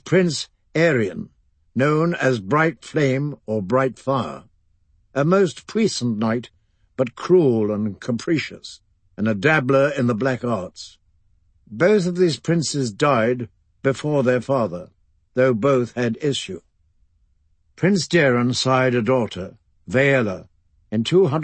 Prince Arion, known as Bright Flame or Bright Fire, a most puissant knight, but cruel and capricious, and a dabbler in the black arts. Both of these princes died before their father, though both had issue. Prince Daeron sired a daughter, Vaela, in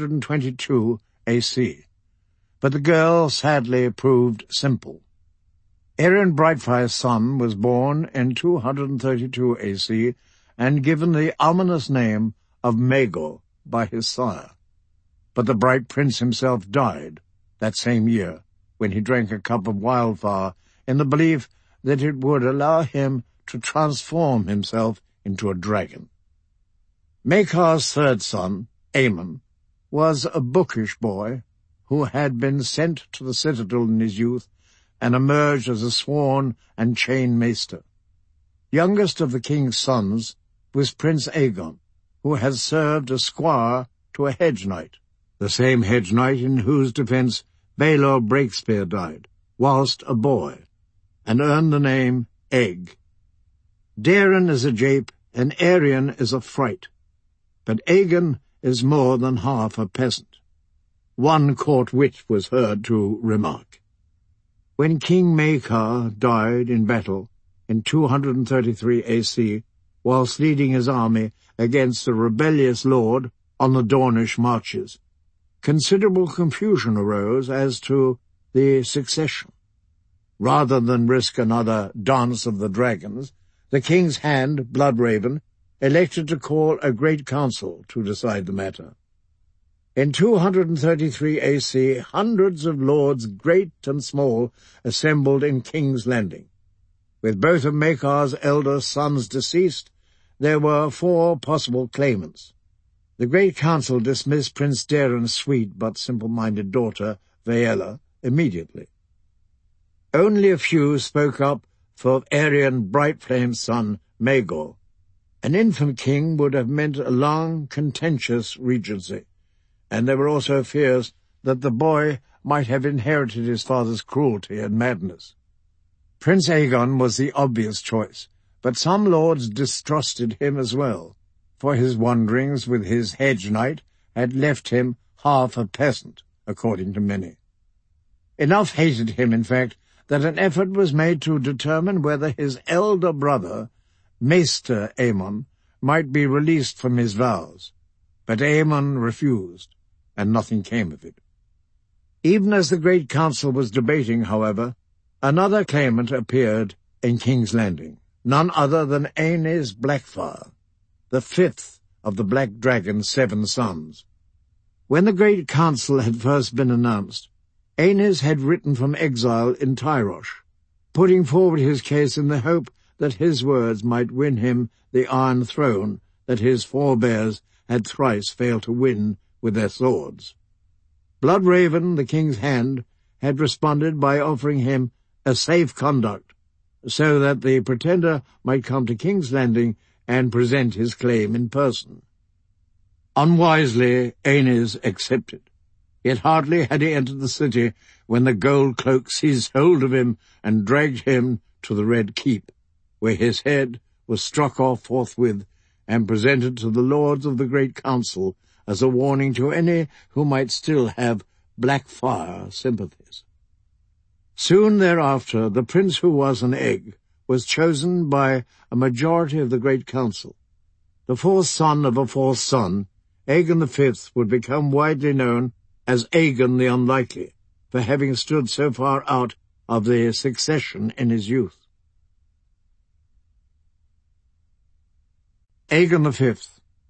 222 AC, but the girl sadly proved simple. Arion Brightfire's son was born in 232 AC and given the ominous name of Maegor by his sire. But the bright prince himself died that same year when he drank a cup of wildfire in the belief that it would allow him to transform himself into a dragon. Maekar's third son, Aemon, was a bookish boy who had been sent to the citadel in his youth and emerged as a sworn and chain maester. Youngest of the king's sons was Prince Aegon, who had served as squire to a hedge knight, the same hedge knight in whose defence Baelor Breakspear died, whilst a boy, and earned the name Egg. Daeron is a jape, and Arion is a fright, but Aegon is more than half a peasant. One court wit was heard to remark. When King Maekar died in battle in 233 AC, whilst leading his army against a rebellious lord on the Dornish marches, considerable confusion arose as to the succession. Rather than risk another dance of the dragons, the king's hand, Bloodraven, elected to call a great council to decide the matter. In 233 AC, hundreds of lords, great and small, assembled in King's Landing. With both of Maekar's elder sons deceased, there were 4 possible claimants. The Great Council dismissed Prince Daeron's sweet but simple-minded daughter, Vaela, immediately. Only a few spoke up for Arion Brightflame's son, Maegor. An infant king would have meant a long, contentious regency, and there were also fears that the boy might have inherited his father's cruelty and madness. Prince Aegon was the obvious choice, but some lords distrusted him as well, for his wanderings with his hedge knight had left him half a peasant, according to many. Enough hated him, in fact, that an effort was made to determine whether his elder brother, Maester Aemon, might be released from his vows. But Aemon refused, and nothing came of it. Even as the Great Council was debating, however, another claimant appeared in King's Landing, none other than Aenys Blackfire, the 5th of the Black Dragon's 7 sons. When the Great Council had first been announced, Aenys had written from exile in Tyrosh, putting forward his case in the hope that his words might win him the Iron Throne that his forebears had thrice failed to win with their swords. Bloodraven, the king's hand, had responded by offering him a safe conduct, so that the pretender might come to King's Landing and present his claim in person. Unwisely, Aenys accepted. Yet hardly had he entered the city when the gold cloak seized hold of him and dragged him to the Red Keep, where his head was struck off forthwith and presented to the lords of the Great Council as a warning to any who might still have Blackfire sympathies. Soon thereafter, the prince who was an egg was chosen by a majority of the Great Council. The 4th son of a 4th son, Aegon V, would become widely known as Aegon the Unlikely, for having stood so far out of the succession in his youth. Aegon V.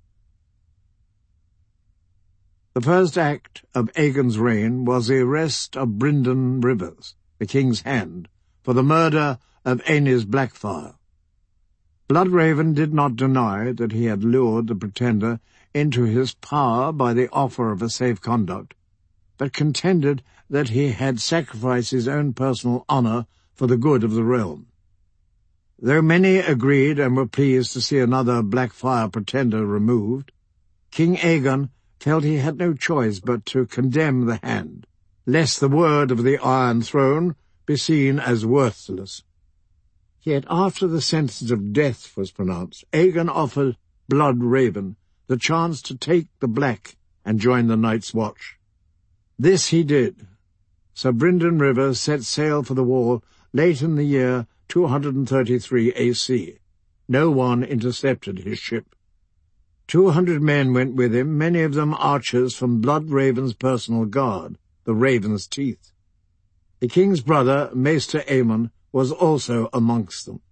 The first act of Aegon's reign was the arrest of Brynden Rivers, the king's hand, for the murder of Aenys Blackfire. Bloodraven did not deny that he had lured the pretender into his power by the offer of a safe conduct, but contended that he had sacrificed his own personal honour for the good of the realm. Though many agreed and were pleased to see another Blackfire pretender removed, King Aegon felt he had no choice but to condemn the hand, lest the word of the Iron Throne be seen as worthless. Yet after the sentence of death was pronounced, Aegon offered Blood Raven the chance to take the Black and join the Night's Watch. This he did. Sir Brynden River set sail for the Wall late in the year 233 AC. No one intercepted his ship. 200 men went with him, many of them archers from Blood Raven's personal guard, the Raven's Teeth. The king's brother, Maester Aemon, was also amongst them.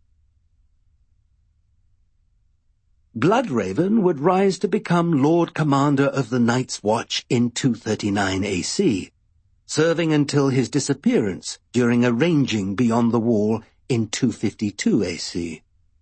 Bloodraven would rise to become Lord Commander of the Night's Watch in 239 AC, serving until his disappearance during a ranging beyond the Wall in 252 AC.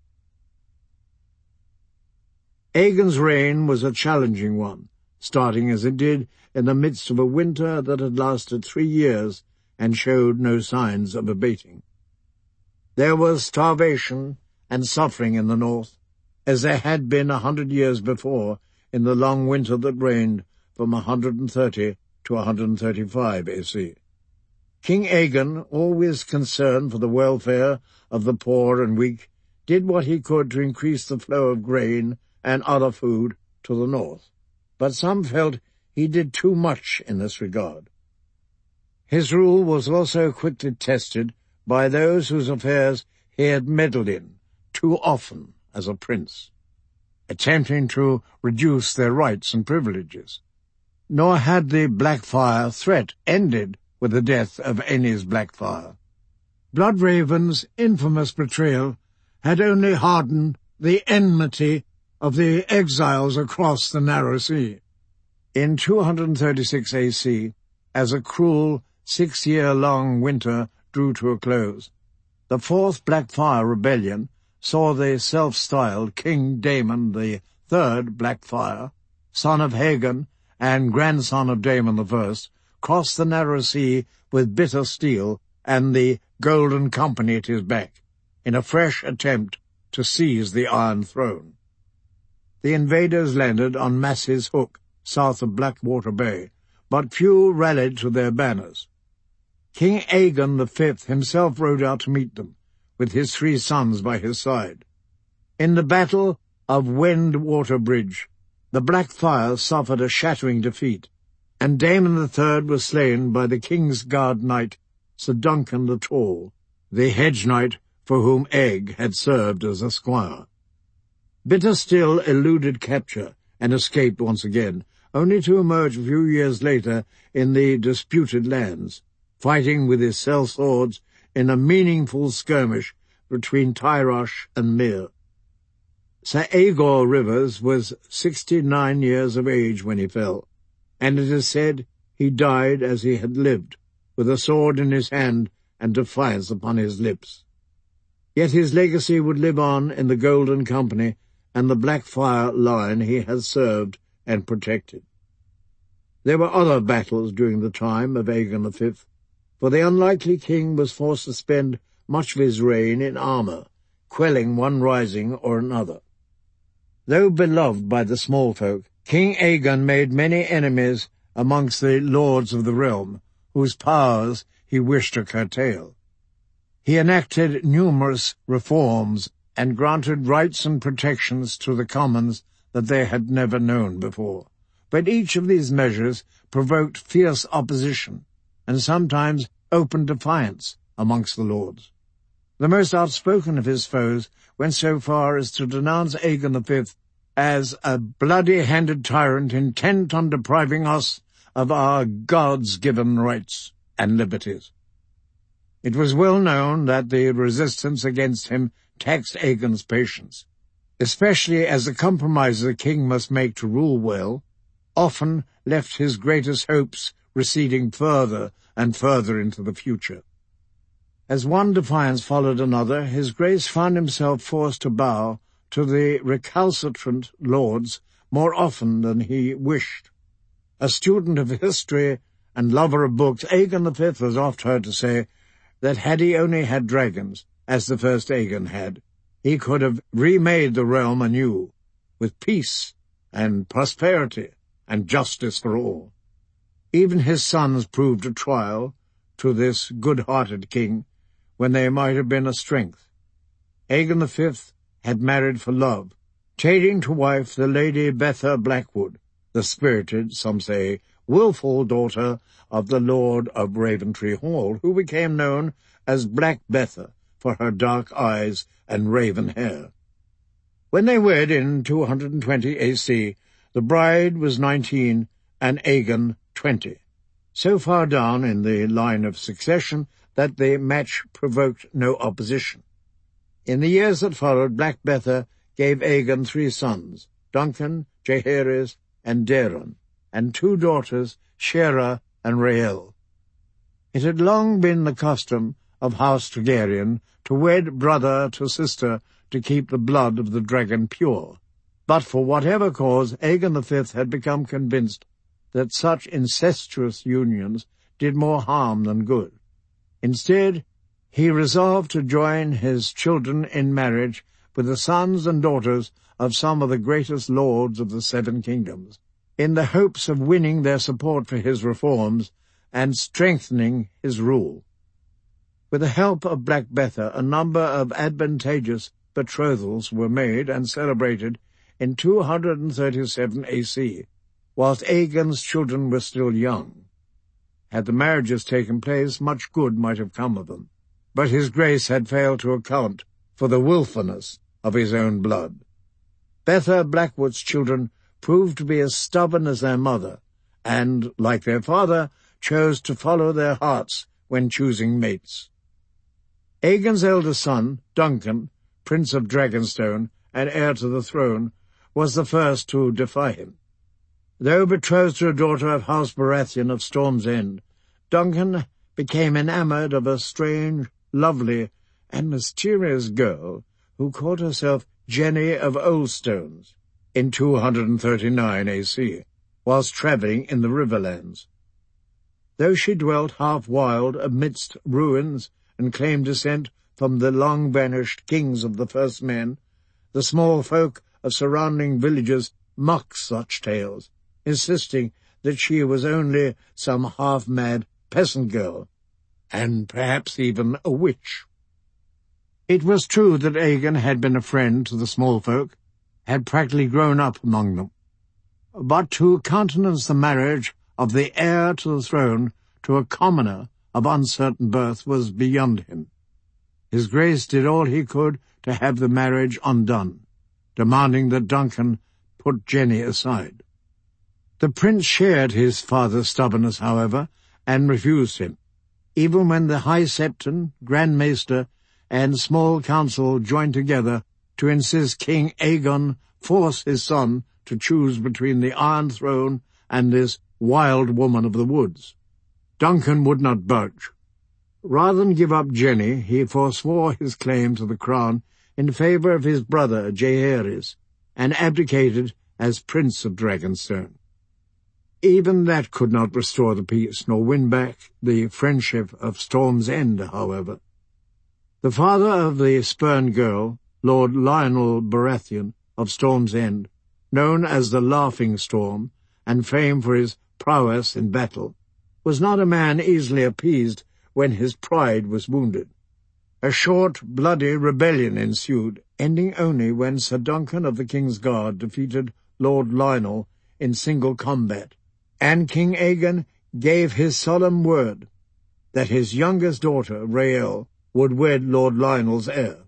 Aegon's reign was a challenging one, starting as it did in the midst of a winter that had lasted 3 years and showed no signs of abating. There was starvation and suffering in the north, as there had been 100 years before in the long winter that reigned from 130 to 135 AC. King Aegon, always concerned for the welfare of the poor and weak, did what he could to increase the flow of grain and other food to the north, but some felt he did too much in this regard. His rule was also quickly tested by those whose affairs he had meddled in too often as a prince, attempting to reduce their rights and privileges. Nor had the Blackfyre threat ended with the death of Aenys Blackfyre. Bloodraven's infamous betrayal had only hardened the enmity of the exiles across the narrow sea. In 236 AC, as a cruel 6-year-long winter drew to a close, the Fourth Blackfyre Rebellion saw the self-styled King Daemon III Blackfyre, son of Haegon and grandson of Daemon I, cross the narrow sea with bitter steel and the Golden Company at his back, in a fresh attempt to seize the Iron Throne. The invaders landed on Mass's Hook, south of Blackwater Bay, but few rallied to their banners. King Aegon V himself rode out to meet them, with his 3 sons by his side. In the Battle of Wendwater Bridge, the Blackfyre suffered a shattering defeat, and Daemon III was slain by the King's Guard knight Sir Duncan the Tall, the hedge knight for whom Egg had served as a squire. Bitterstill eluded capture and escaped once again, only to emerge a few years later in the disputed lands, fighting with his sellswords in a meaningful skirmish between Tyrosh and Myr. Sir Aegor Rivers was 69 years of age when he fell, and it is said he died as he had lived, with a sword in his hand and defiance upon his lips. Yet his legacy would live on in the Golden Company and the Blackfyre line he had served and protected. There were other battles during the time of Aegon V, for the unlikely king was forced to spend much of his reign in armour, quelling one rising or another. Though beloved by the small folk, King Aegon made many enemies amongst the lords of the realm, whose powers he wished to curtail. He enacted numerous reforms and granted rights and protections to the commons that they had never known before. But each of these measures provoked fierce opposition, and sometimes open defiance amongst the lords. The most outspoken of his foes went so far as to denounce Aegon V as a bloody-handed tyrant intent on depriving us of our gods-given rights and liberties. It was well known that the resistance against him taxed Aegon's patience, especially as the compromises the king must make to rule well often left his greatest hopes receding further and further into the future. As one defiance followed another, his grace found himself forced to bow to the recalcitrant lords more often than he wished. A student of history and lover of books, Aegon V was oft heard to say that had he only had dragons, as the first Aegon had, he could have remade the realm anew, with peace and prosperity and justice for all. Even his sons proved a trial to this good-hearted king, when they might have been a strength. Aegon V had married for love, taking to wife the Lady Betha Blackwood, the spirited, some say, wilful daughter of the Lord of Raventree Hall, who became known as Black Betha for her dark eyes and raven hair. When they wed in 220 AC, the bride was 19 and Aegon 20, so far down in the line of succession that the match provoked no opposition. In the years that followed, Black Betha gave Aegon 3 sons, Duncan, Jaehaerys, and Daeron, and 2 daughters, Shera and Rael. It had long been the custom of House Targaryen to wed brother to sister to keep the blood of the dragon pure, but for whatever cause Aegon V had become convinced that such incestuous unions did more harm than good. Instead, he resolved to join his children in marriage with the sons and daughters of some of the greatest lords of the 7 kingdoms, in the hopes of winning their support for his reforms and strengthening his rule. With the help of Black Betha, a number of advantageous betrothals were made and celebrated in 237 AC, whilst Aegon's children were still young. Had the marriages taken place, much good might have come of them, but his grace had failed to account for the wilfulness of his own blood. Betha Blackwood's children proved to be as stubborn as their mother, and, like their father, chose to follow their hearts when choosing mates. Aegon's eldest son, Duncan, Prince of Dragonstone and heir to the throne, was the first to defy him. Though betrothed to a daughter of House Baratheon of Storm's End, Duncan became enamoured of a strange, lovely, and mysterious girl who called herself Jenny of Oldstones in 239 AC, whilst travelling in the Riverlands. Though she dwelt half wild amidst ruins and claimed descent from the long-vanished kings of the first men, the small folk of surrounding villages mocked such tales, insisting that she was only some half-mad peasant girl, and perhaps even a witch. It was true that Aegon had been a friend to the small folk, had practically grown up among them, but to countenance the marriage of the heir to the throne to a commoner of uncertain birth was beyond him. His Grace did all he could to have the marriage undone, demanding that Duncan put Jenny aside. The prince shared his father's stubbornness, however, and refused him, even when the High Septon, Grand Maester, and small council joined together to insist King Aegon force his son to choose between the Iron Throne and this wild woman of the woods. Duncan would not budge. Rather than give up Jenny, he forswore his claim to the crown in favour of his brother Jaehaerys, and abdicated as Prince of Dragonstone. Even that could not restore the peace, nor win back the friendship of Storm's End, however. The father of the spurned girl, Lord Lionel Baratheon of Storm's End, known as the Laughing Storm, and famed for his prowess in battle, was not a man easily appeased when his pride was wounded. A short, bloody rebellion ensued, ending only when Sir Duncan of the King's Guard defeated Lord Lionel in single combat, and King Aegon gave his solemn word that his youngest daughter, Rael, would wed Lord Lionel's heir.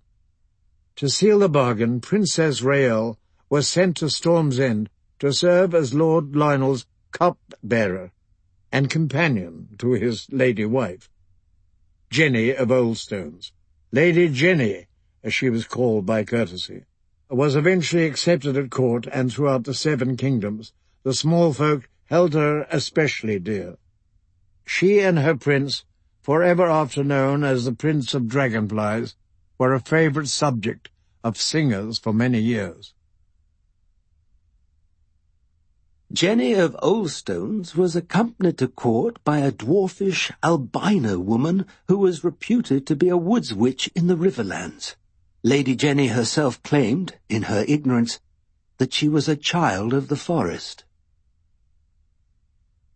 To seal the bargain, Princess Rael was sent to Storm's End to serve as Lord Lionel's cup-bearer and companion to his lady wife, Jenny of Oldstones. Lady Jenny, as she was called by courtesy, was eventually accepted at court, and throughout the 7 kingdoms the small folk held her especially dear. She and her prince, forever after known as the Prince of Dragonflies, were a favourite subject of singers for many years. Jenny of Oldstones was accompanied to court by a dwarfish albino woman who was reputed to be a woods witch in the Riverlands. Lady Jenny herself claimed, in her ignorance, that she was a child of the forest.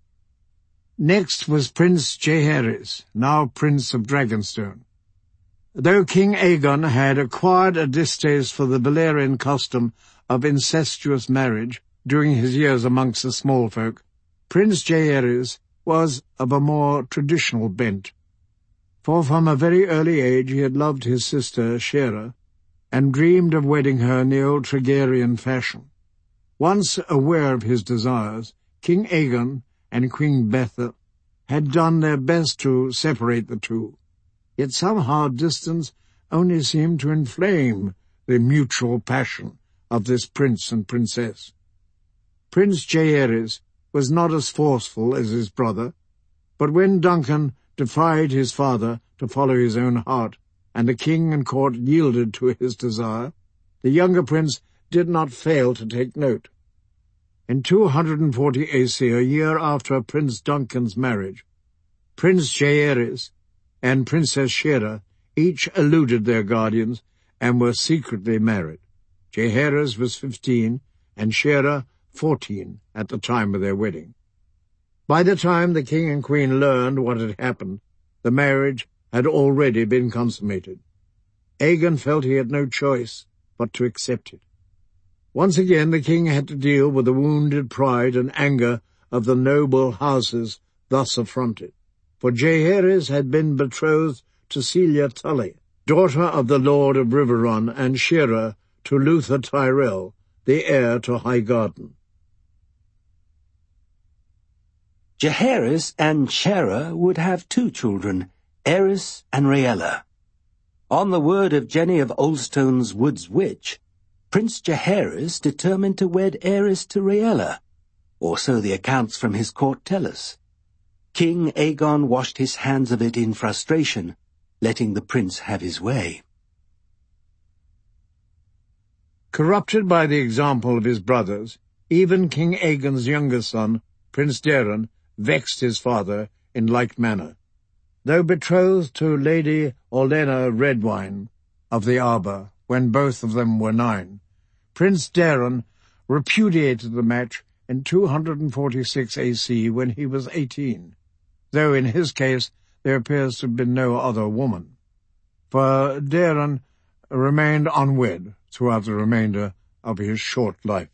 Next was Prince Jaehaerys, now Prince of Dragonstone. Though King Aegon had acquired a distaste for the Valyrian custom of incestuous marriage during his years amongst the small folk, Prince Jaehaerys was of a more traditional bent. For from a very early age he had loved his sister Shaera, and dreamed of wedding her in the old Targaryen fashion. Once aware of his desires, King Aegon and Queen Betha had done their best to separate the two, yet somehow distance only seemed to inflame the mutual passion of this prince and princess. Prince Jaehaerys was not as forceful as his brother, but when Duncan defied his father to follow his own heart, and the king and court yielded to his desire, the younger prince did not fail to take note. In 240 AC, a year after Prince Duncan's marriage, Prince Jaehaerys and Princess Shaera each eluded their guardians and were secretly married. Jaehaerys was 15 and Shaera 14 at the time of their wedding. By the time the king and queen learned what had happened, the marriage had already been consummated. Aegon felt he had no choice but to accept it. Once again the king had to deal with the wounded pride and anger of the noble houses thus affronted, for Jaehaerys had been betrothed to Celia Tully, daughter of the Lord of Riverrun, and Shaera to Luther Tyrell, the heir to Highgarden. Jaehaerys and Shaera would have 2 children, Aerys and Rhaella. On the word of Jenny of Oldstone's Wood's Witch, Prince Jaehaerys determined to wed Aerys to Rhaella, or so the accounts from his court tell us. King Aegon washed his hands of it in frustration, letting the prince have his way. Corrupted by the example of his brothers, even King Aegon's younger son, Prince Daeron, vexed his father in like manner. Though betrothed to Lady Olenna Redwyne of the Arbor when both of them were 9, Prince Daeron repudiated the match in 246 AC when he was 18, though in his case there appears to have been no other woman, for Daeron remained unwed throughout the remainder of his short life.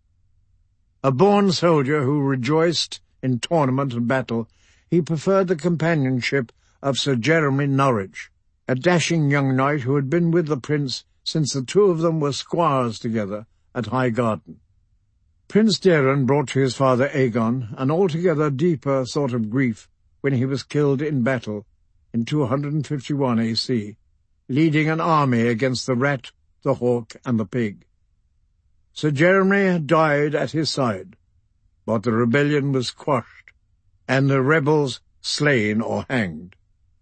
A born soldier who rejoiced in tournament and battle, he preferred the companionship of Sir Jeremy Norwich, a dashing young knight who had been with the prince since the 2 of them were squires together at Highgarden. Prince Daeron brought to his father Aegon an altogether deeper sort of grief when he was killed in battle in 251 AC, leading an army against the rat, the hawk, and the pig. Sir Jeremy died at his side, but the rebellion was quashed, and the rebels slain or hanged.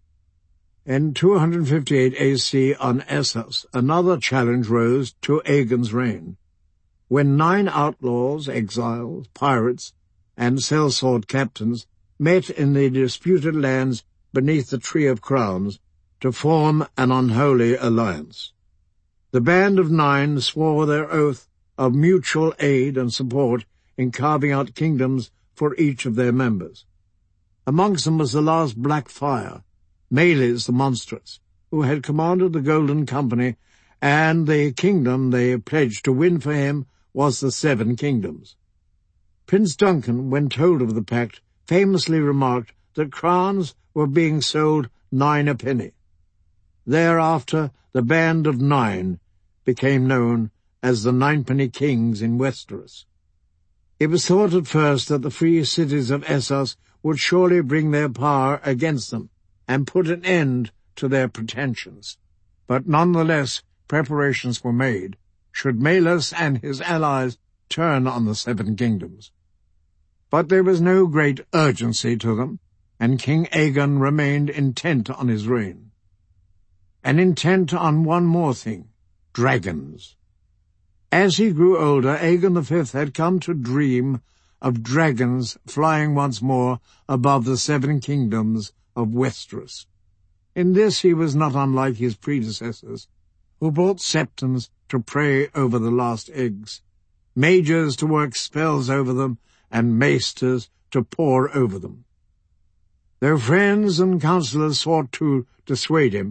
In 258 AC on Essos, another challenge rose to Aegon's reign, when 9 outlaws, exiles, pirates, and sellsword captains met in the disputed lands beneath the Tree of Crowns to form an unholy alliance. The band of 9 swore their oath of mutual aid and support in carving out kingdoms for each of their members. Amongst them was the last Black Fire, Meleys the Monstrous, who had commanded the Golden Company, and the kingdom they pledged to win for him was the 7 Kingdoms. Prince Duncan, when told of the pact, famously remarked that crowns were being sold 9 a penny. Thereafter, the Band of 9 became known as the Ninepenny Kings in Westeros. It was thought at first that the free cities of Essos would surely bring their power against them and put an end to their pretensions. But nonetheless, preparations were made, should Meleys and his allies turn on the 7 Kingdoms. But there was no great urgency to them, and King Aegon remained intent on his reign. And intent on one more thing, dragons. As he grew older, Aegon V had come to dream of dragons flying once more above the 7 Kingdoms of Westeros. In this he was not unlike his predecessors, who brought septons to pray over the last eggs, mages to work spells over them, and maesters to pore over them. Though friends and counsellors sought to dissuade him,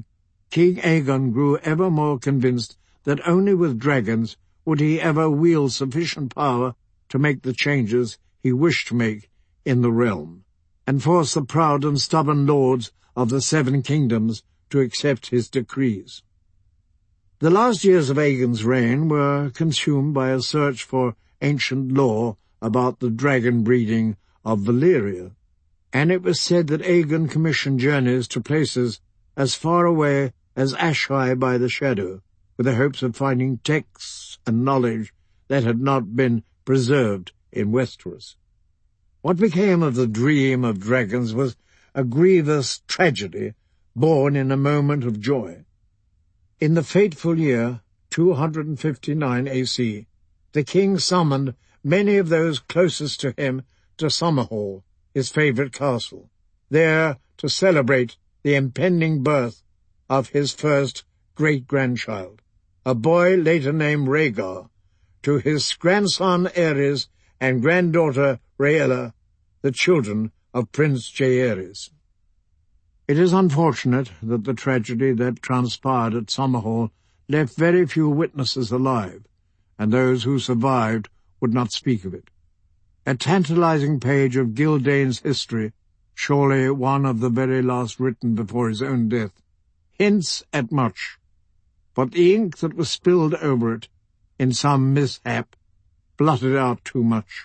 King Aegon grew ever more convinced that only with dragons would he ever wield sufficient power to make the changes he wished to make in the realm, and force the proud and stubborn lords of the Seven Kingdoms to accept his decrees. The last years of Aegon's reign were consumed by a search for ancient lore about the dragon breeding of Valyria, and it was said that Aegon commissioned journeys to places as far away as Ashai by the Shadow, with the hopes of finding texts and knowledge that had not been preserved in Westeros. What became of the dream of dragons was a grievous tragedy born in a moment of joy. In the fateful year 259 AC, the king summoned many of those closest to him to Summerhall, his favourite castle, there to celebrate the impending birth of his first great-grandchild, a boy later named Rhaegar, to his grandson Aerys and granddaughter Rhaella, the children of Prince Jaehaerys. It is unfortunate that the tragedy that transpired at Summerhall left very few witnesses alive, and those who survived would not speak of it. A tantalizing page of Gildane's history, surely one of the very last written before his own death, hints at much, but the ink that was spilled over it in some mishap blotted out too much.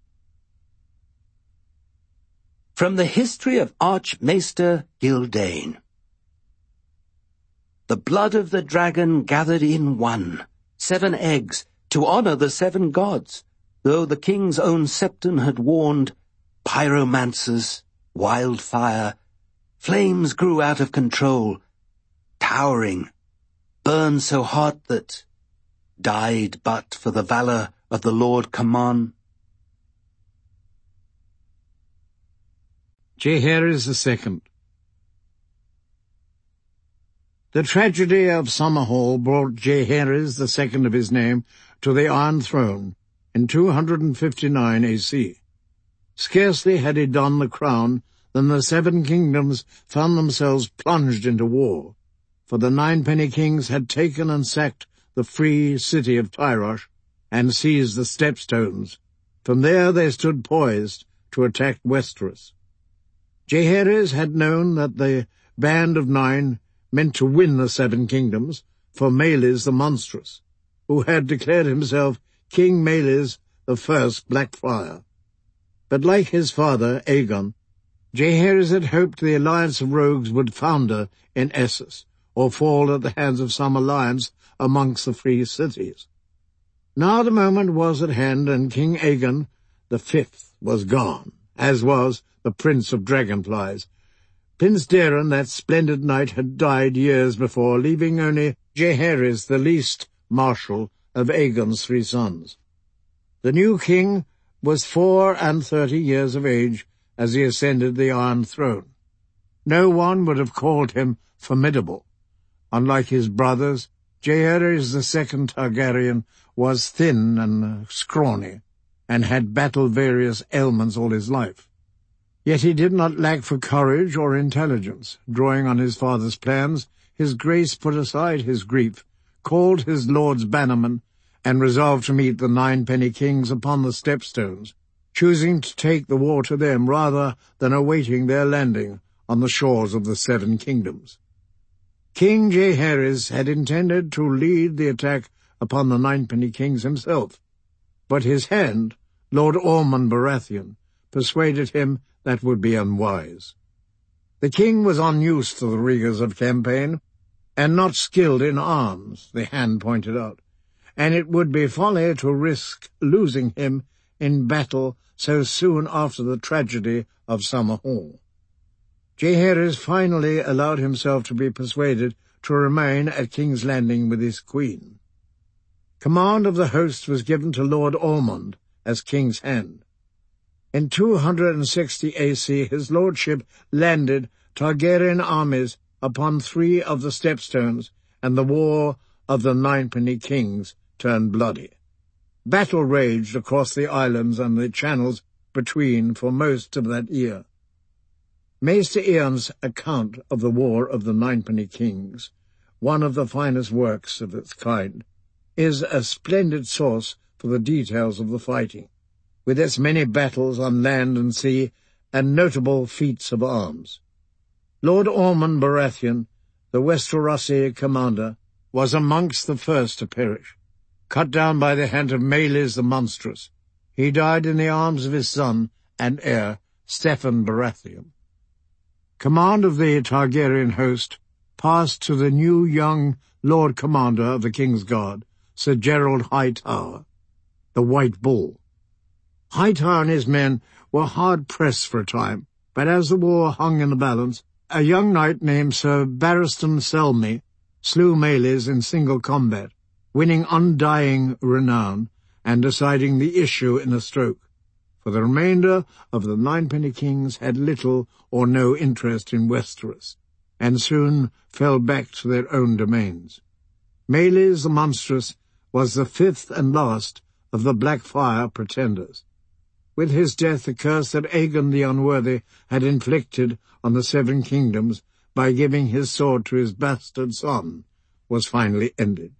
From the history of Archmaester Gildane. The blood of the dragon gathered in one, 7 eggs, to honor the 7 gods, though the king's own septon had warned, pyromancers, wildfire, flames grew out of control, towering, burned so hot that died but for the valor of the Lord Command. Jaehaerys II. The tragedy of Summerhall brought Jaehaerys II of his name to the Iron Throne in 259 AC. Scarcely had he donned the crown than the 7 kingdoms found themselves plunged into war, for the Ninepenny Kings had taken and sacked the free city of Tyrosh and seized the Stepstones. From there they stood poised to attack Westeros. Jaehaerys had known that the Band of 9 meant to win the 7 kingdoms for Meleys the Monstrous, who had declared himself King Meleys the First Blackfire. But like his father, Aegon, Jaehaerys had hoped the alliance of rogues would founder in Essos, or fall at the hands of some alliance amongst the free cities. Now the moment was at hand, and King Aegon the Fifth was gone, as was the Prince of Dragonflies. Prince Daeron, that splendid knight, had died years before, leaving only Jaehaerys, the least martial of Aegon's 3 sons. The new king was 34 years of age as he ascended the Iron Throne. No one would have called him formidable. Unlike his brothers, Jaehaerys II Targaryen was thin and scrawny, and had battled various ailments all his life. Yet he did not lack for courage or intelligence. Drawing on his father's plans, his grace put aside his grief, called his lord's bannermen, and resolved to meet the Ninepenny Kings upon the Stepstones, choosing to take the war to them rather than awaiting their landing on the shores of the 7 kingdoms. King Jaehaerys had intended to lead the attack upon the Ninepenny Kings himself, but his hand, Lord Ormond Baratheon, persuaded him that would be unwise. The king was unused to the rigours of campaign, and not skilled in arms, the hand pointed out, and it would be folly to risk losing him in battle so soon after the tragedy of Summerhall. Jaehaerys finally allowed himself to be persuaded to remain at King's Landing with his queen. Command of the host was given to Lord Ormond as king's hand. In 260 AC, his lordship landed Targaryen armies upon 3 of the Stepstones, and the war of the Ninepenny Kings turned bloody. Battle raged across the islands and the channels between for most of that year. Maester Aeon's account of the War of the Ninepenny Kings one of the finest works of its kind, is a splendid source for the details of the fighting, with its many battles on land and sea and notable feats of arms. Lord Ormond Baratheon, the Westerosi commander, was amongst the first to perish, cut down by the hand of Meleys the Monstrous. He died in the arms of his son and heir, Steffon Baratheon. Command of the Targaryen host passed to the new young Lord Commander of the King's Guard, Sir Gerald Hightower, the White Bull. Hightower and his men were hard-pressed for a time, but as the war hung in the balance, a young knight named Sir Barristan Selmy slew Meleys in single combat, winning undying renown and deciding the issue in a stroke, for the remainder of the Ninepenny Kings had little or no interest in Westeros, and soon fell back to their own domains. Meleys the Monstrous was the fifth and last of the Blackfyre pretenders. With his death, the curse that Aegon the Unworthy had inflicted on the Seven Kingdoms by giving his sword to his bastard son was finally ended.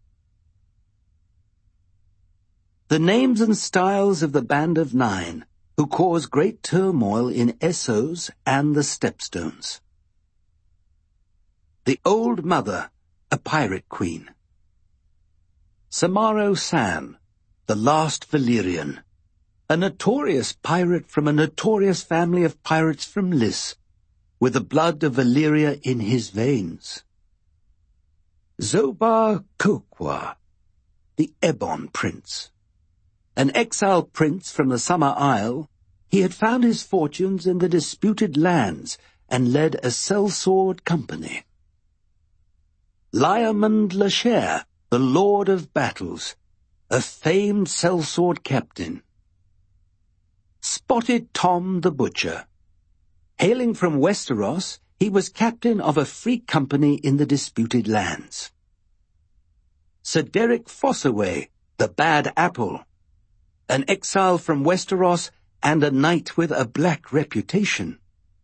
The names and styles of the Band of Nine, who caused great turmoil in Essos and the Stepstones. The Old Mother, a pirate queen. Samaro San, the last Valyrian, a notorious pirate from a notorious family of pirates from Lys, with the blood of Valyria in his veins. Zobar Kokwa, the Ebon Prince. An exiled prince from the Summer Isle, he had found his fortunes in the disputed lands and led a sellsword company. Lyamond Lasher, the Lord of Battles, a famed sellsword captain. Spotted Tom the Butcher. Hailing from Westeros, he was captain of a free company in the disputed lands. Sir Derek Fossaway, the Bad Apple, an exile from Westeros and a knight with a black reputation.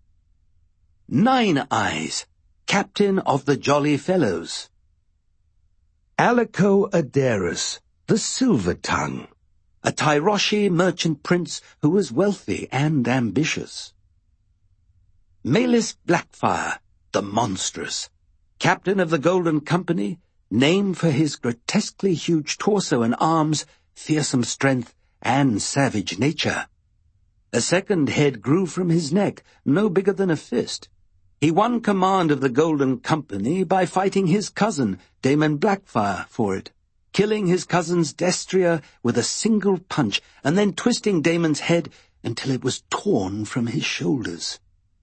Nine Eyes, captain of the Jolly Fellows. Alico Aderus, the Silver Tongue, a Tyroshi merchant prince who was wealthy and ambitious. Meleys Blackfyre, the Monstrous, captain of the Golden Company, named for his grotesquely huge torso and arms, fearsome strength, and savage nature. A second head grew from his neck, no bigger than a fist. He won command of the Golden Company by fighting his cousin, Daemon Blackfyre, for it, killing his cousin's destrier with a single punch, and then twisting Daemon's head until it was torn from his shoulders.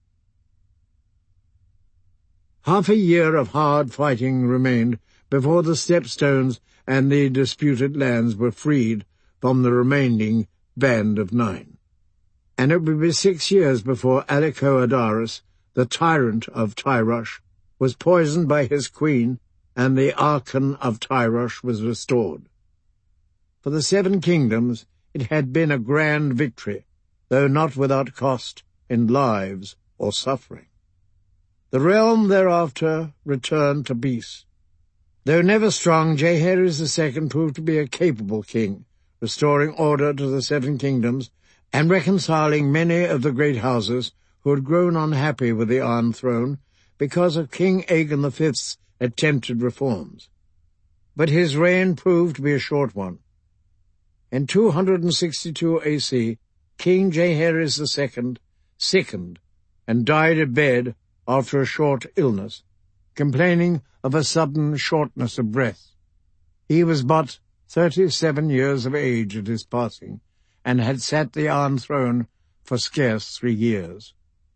Half a year of hard fighting remained before the Stepstones and the disputed lands were freed from the remaining Band of Nine. And it would be 6 years before Alico Adarus, the tyrant of Tyrosh, was poisoned by his queen, and the Archon of Tyrosh was restored. For the Seven Kingdoms it had been a grand victory, though not without cost in lives or suffering. The realm thereafter returned to peace. Though never strong, Jaehaerys II proved to be a capable king, restoring order to the Seven Kingdoms and reconciling many of the great houses who had grown unhappy with the Iron Throne because of King Aegon V's attempted reforms. But his reign proved to be a short one. In 262 AC, King Jaehaerys II sickened and died in bed after a short illness, complaining of a sudden shortness of breath. He was but 37 years of age at his passing, and had sat the Iron Throne for scarce 3 years.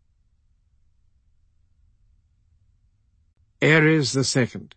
Aerys II.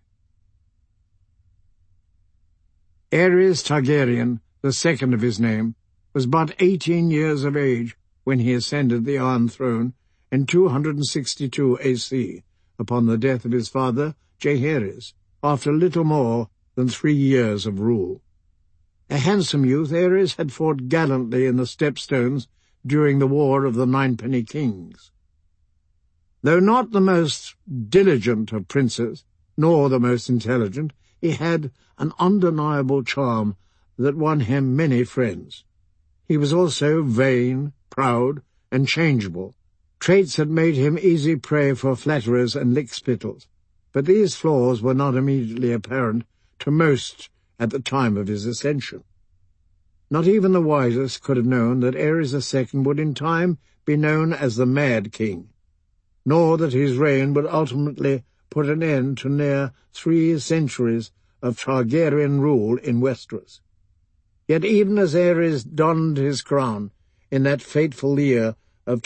Aerys Targaryen, the second of his name, was but 18 years of age when he ascended the Iron Throne in 262 AC, upon the death of his father, Jaehaerys, after little more than 3 years of rule. A handsome youth, Aerys had fought gallantly in the Stepstones during the War of the Ninepenny Kings. Though not the most diligent of princes, nor the most intelligent, he had an undeniable charm that won him many friends. He was also vain, proud, and changeable, traits that made him easy prey for flatterers and lickspittles, but these flaws were not immediately apparent to most at the time of his ascension. Not even the wisest could have known that Ares II would in time be known as the Mad King, nor that his reign would ultimately put an end to near 3 centuries of Targaryen rule in Westeros. Yet even as Ares donned his crown in that fateful year of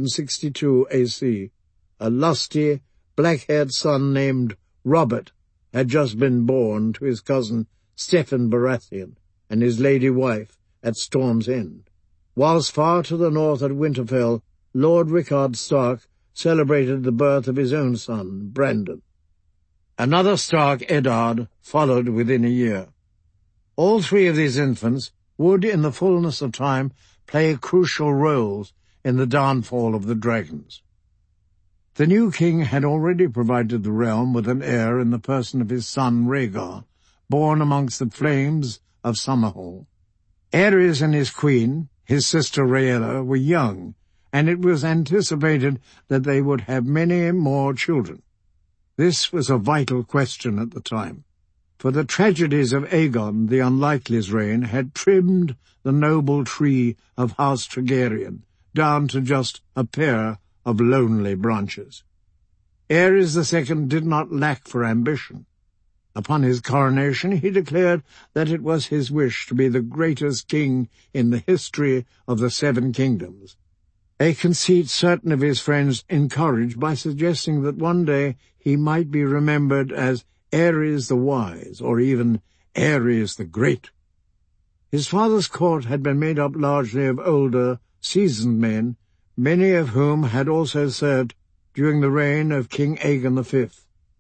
262 AC, a lusty, black-haired son named Robert had just been born to his cousin Stephen Baratheon and his lady wife at Storm's End, whilst far to the north at Winterfell, Lord Rickard Stark celebrated the birth of his own son, Brandon. Another Stark, Eddard, followed within a year. All 3 of these infants would, in the fullness of time, play crucial roles in the downfall of the dragons. The new king had already provided the realm with an heir in the person of his son Rhaegar, born amongst the flames of Summerhall. Ares and his queen, his sister Rhaella, were young, and it was anticipated that they would have many more children. This was a vital question at the time, for the tragedies of Aegon the Unlikely's reign had trimmed the noble tree of House Targaryen down to just a pair of lonely branches. Ares II did not lack for ambition. Upon his coronation he declared that it was his wish to be the greatest king in the history of the 7 kingdoms, a conceit certain of his friends encouraged by suggesting that one day he might be remembered as Ares the Wise, or even Ares the Great. His father's court had been made up largely of older, seasoned men, many of whom had also served during the reign of King Aegon V.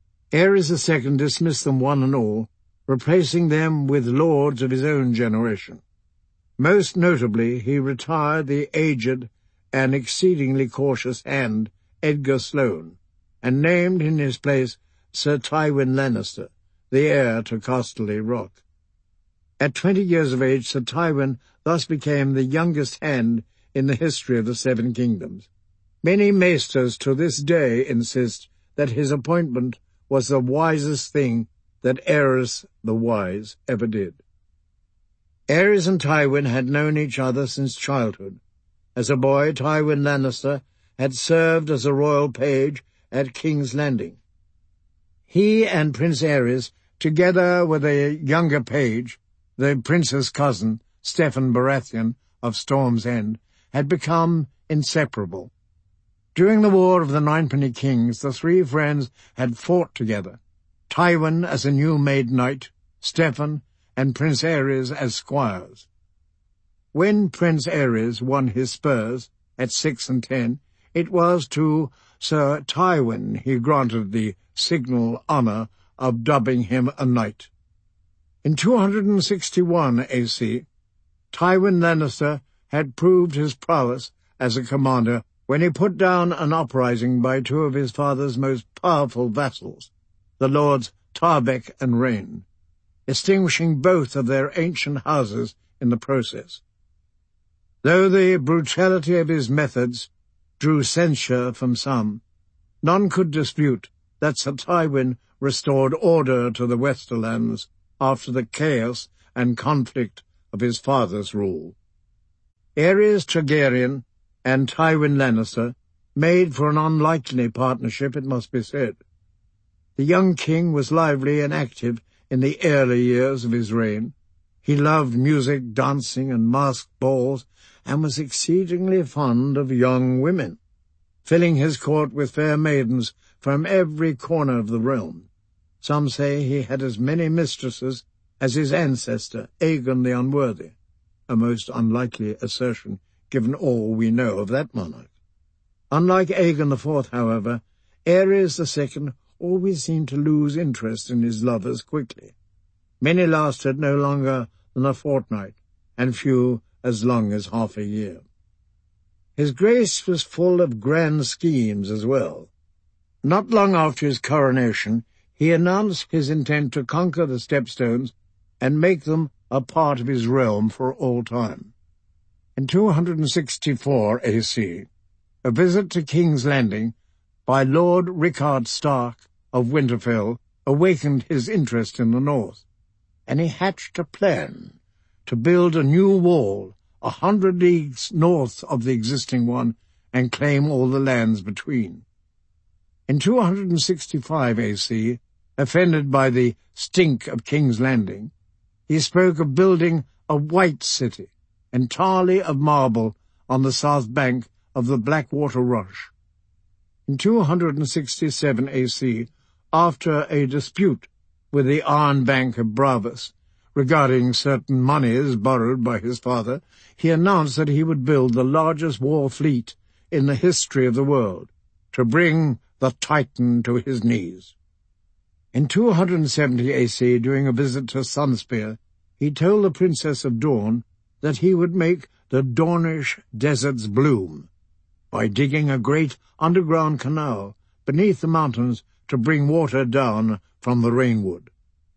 Ares II dismissed them one and all, replacing them with lords of his own generation. Most notably, he retired the aged and exceedingly cautious hand Edgar Sloane, and named in his place Sir Tywin Lannister, the heir to Casterly Rock. At 20 years of age, Sir Tywin thus became the youngest hand in the history of the 7 kingdoms. Many maesters to this day insist that his appointment was the wisest thing that Ares the Wise ever did. Ares and Tywin had known each other since childhood. As a boy, Tywin Lannister had served as a royal page at King's Landing. He and Prince Aerys, together with a younger page, the prince's cousin, Stephen Baratheon of Storm's End, had become inseparable. During the War of the Ninepenny Kings, the 3 friends had fought together, Tywin as a new-made knight, Stephen and Prince Aerys as squires. When Prince Aerys won his spurs at 6 and 10, it was to Sir Tywin he granted the signal honour of dubbing him a knight. In 261 AC, Tywin Lannister had proved his prowess as a commander when he put down an uprising by 2 of his father's most powerful vassals, the Lords Tarbeck and Rhaen, extinguishing both of their ancient houses in the process. Though the brutality of his methods drew censure from some, none could dispute that Sir Tywin restored order to the Westerlands after the chaos and conflict of his father's rule. Aerys Targaryen and Tywin Lannister made for an unlikely partnership, it must be said. The young king was lively and active in the early years of his reign. He loved music, dancing, and masked balls, and was exceedingly fond of young women, filling his court with fair maidens from every corner of the realm. Some say he had as many mistresses as his ancestor, Aegon the Unworthy, a most unlikely assertion given all we know of that monarch. Unlike Aegon IV, however, Ares II always seemed to lose interest in his lovers quickly. Many lasted no longer than a fortnight, and few as long as half a year. His grace was full of grand schemes as well. Not long after his coronation, he announced his intent to conquer the Stepstones and make them a part of his realm for all time. In 264 AC, a visit to King's Landing by Lord Richard Stark of Winterfell awakened his interest in the north, and he hatched a plan to build a new wall 100 leagues north of the existing one and claim all the lands between. In 265 AC, offended by the stink of King's Landing, he spoke of building a white city, entirely of marble, on the south bank of the Blackwater Rush. In 267 AC, after a dispute with the Iron Bank of Bravos regarding certain moneys borrowed by his father, he announced that he would build the largest war fleet in the history of the world, to bring the Titan to his knees. In 270 AC, during a visit to Sunspear, he told the Princess of Dawn that he would make the Dornish deserts bloom by digging a great underground canal beneath the mountains to bring water down from the rainwood.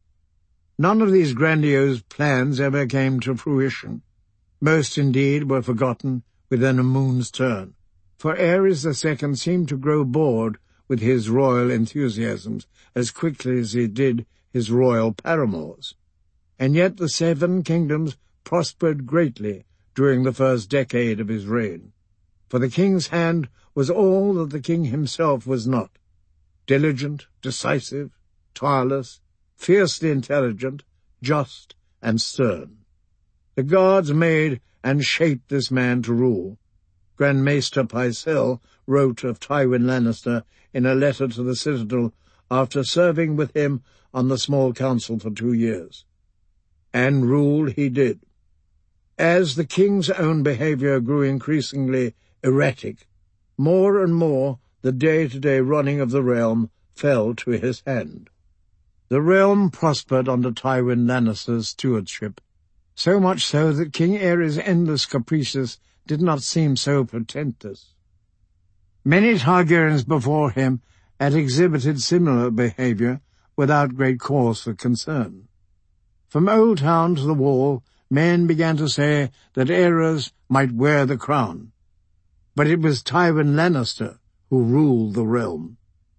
None of these grandiose plans ever came to fruition. Most, indeed, were forgotten within a moon's turn, for Aerys II seemed to grow bored with his royal enthusiasms as quickly as he did his royal paramours. And yet the 7 kingdoms prospered greatly during the first decade of his reign, for the king's hand was all that the king himself was not: diligent, decisive, tireless, fiercely intelligent, just, and stern. The gods made and shaped this man to rule. Grand Maester Pycelle wrote of Tywin Lannister in a letter to the Citadel after serving with him on the small council for 2 years. And rule he did. As the king's own behaviour grew increasingly erratic, more and more the day-to-day running of the realm fell to his hand. The realm prospered under Tywin Lannister's stewardship, so much so that King Aerys' endless caprices did not seem so portentous. Many Targaryens before him had exhibited similar behaviour without great cause for concern. From Old Town to the Wall, men began to say that Aerys might wear the crown, but it was Tywin Lannister who ruled the realm.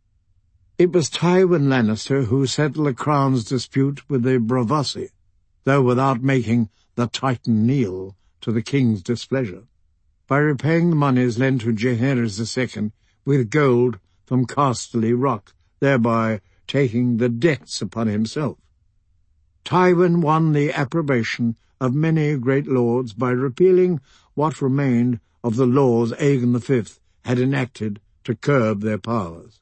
It was Tywin Lannister who settled the crown's dispute with the Braavosi, though without making the Titan kneel to the king's displeasure, by repaying the moneys lent to Jaehaerys II with gold from Casterly Rock, thereby taking the debts upon himself. Tywin won the approbation of many great lords by repealing what remained of the laws Aegon V had enacted to curb their powers.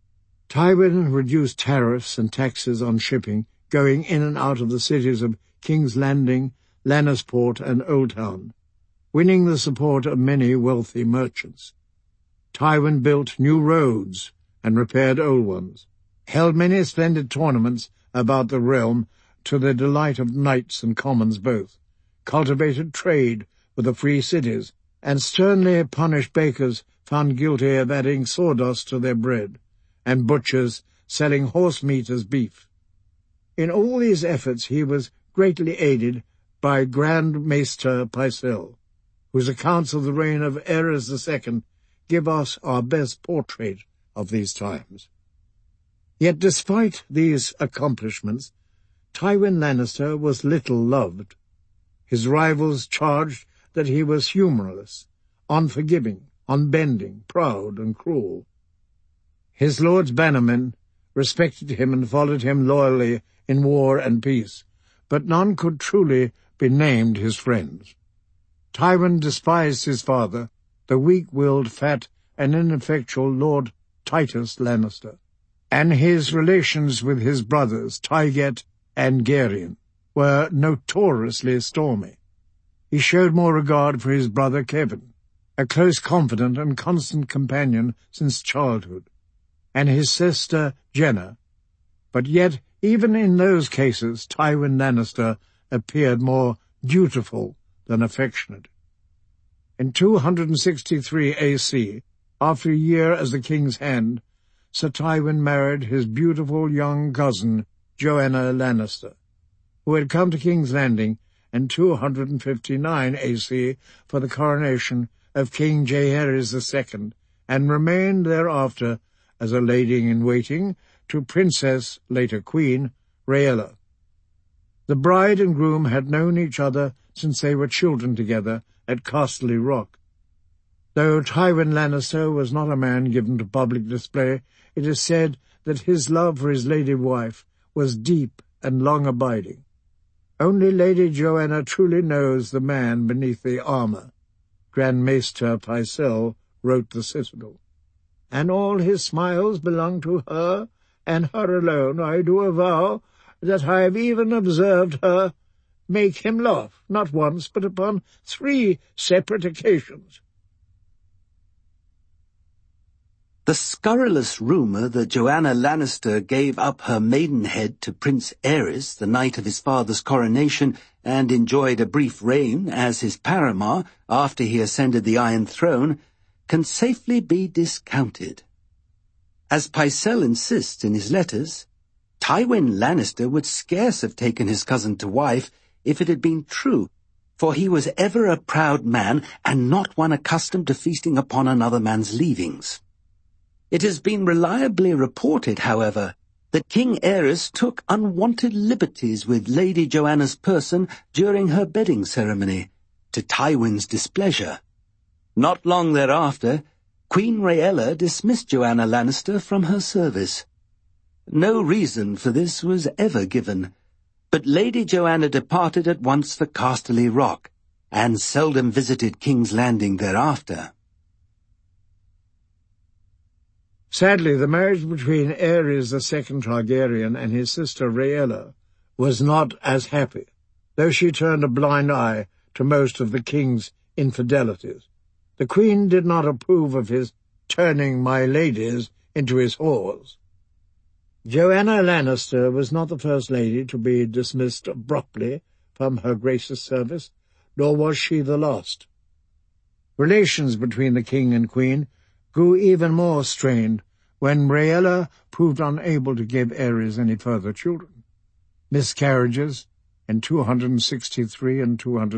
Tywin reduced tariffs and taxes on shipping going in and out of the cities of King's Landing, Lannisport, and Old Town, winning the support of many wealthy merchants. Tywin built new roads and repaired old ones, held many splendid tournaments about the realm to the delight of knights and commons both, cultivated trade with the free cities, and sternly punished bakers found guilty of adding sawdust to their bread, and butchers selling horse meat as beef. In all these efforts he was greatly aided by Grand Maester Pycelle, whose accounts of the reign of Aerys II give us our best portrait of these times. Yet despite these accomplishments, Tywin Lannister was little loved. His rivals charged that he was humourless, unforgiving, unbending, proud, and cruel. His lord's bannermen respected him and followed him loyally in war and peace, but none could truly be named his friends. Tywin despised his father, the weak-willed, fat, and ineffectual Lord Titus Lannister, and his relations with his brothers, Tyget and Gerion, were notoriously stormy. He showed more regard for his brother Kevan, a close confidant and constant companion since childhood, and his sister Jenna, but yet even in those cases Tywin Lannister appeared more dutiful than affectionate. In 263 AC, after a year as the king's hand, Sir Tywin married his beautiful young cousin, Joanna Lannister, who had come to King's Landing in 259 AC for the coronation of King Jaehaerys II, and remained thereafter as a lady-in-waiting to Princess, later Queen, Rhaella. The bride and groom had known each other since they were children together at Casterly Rock. Though Tywin Lannister was not a man given to public display, it is said that his love for his lady wife was deep and long-abiding. Only Lady Joanna truly knows the man beneath the armour. Grand Maester Pycelle wrote the Citadel. And all his smiles belong to her, and her alone. I do avow that I have even observed her make him laugh, not once, but upon 3 separate occasions. The scurrilous rumour that Joanna Lannister gave up her maidenhead to Prince Aerys the night of his father's coronation and enjoyed a brief reign as his paramour after he ascended the Iron Throne can safely be discounted. As Pycelle insists in his letters, Tywin Lannister would scarce have taken his cousin to wife if it had been true, for he was ever a proud man and not one accustomed to feasting upon another man's leavings. It has been reliably reported, however, that King Aerys took unwanted liberties with Lady Joanna's person during her bedding ceremony, to Tywin's displeasure. Not long thereafter, Queen Rhaella dismissed Joanna Lannister from her service. No reason for this was ever given, but Lady Joanna departed at once for Casterly Rock, and seldom visited King's Landing thereafter. Sadly, the marriage between Aerys II Targaryen and his sister Rhaella was not as happy, though she turned a blind eye to most of the king's infidelities. The queen did not approve of his turning my ladies into his whores. Joanna Lannister was not the first lady to be dismissed abruptly from her grace's service, nor was she the last. Relations between the king and queen grew even more strained when Rhaella proved unable to give Aerys any further children. Miscarriages in 263 and